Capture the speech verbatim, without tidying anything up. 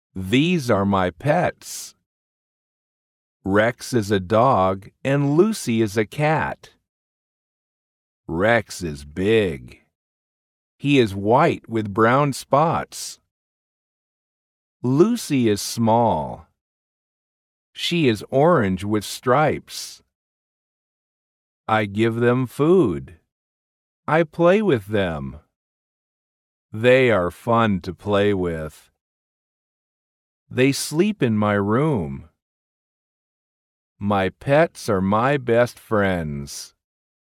These are my pets. Rex is a dog and Lucy is a cat. Rex is big. He is white with brown spots. Lucy is small. She is orange with stripes. I give them food. I play with them. They are fun to play with. They sleep in my room. My pets are my best friends.